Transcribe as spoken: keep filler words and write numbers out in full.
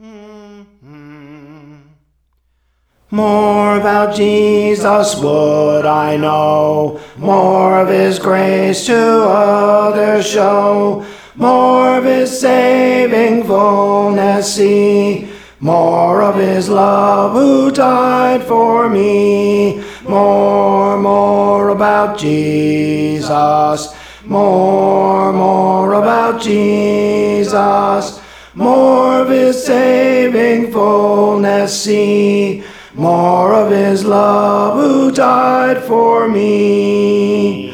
More about Jesus would I know, more of His grace to others show, more of His saving fullness see, more of His love who died for me. More, more about Jesus, more, more about Jesus, more of His saving fullness see, more of His love who died for me.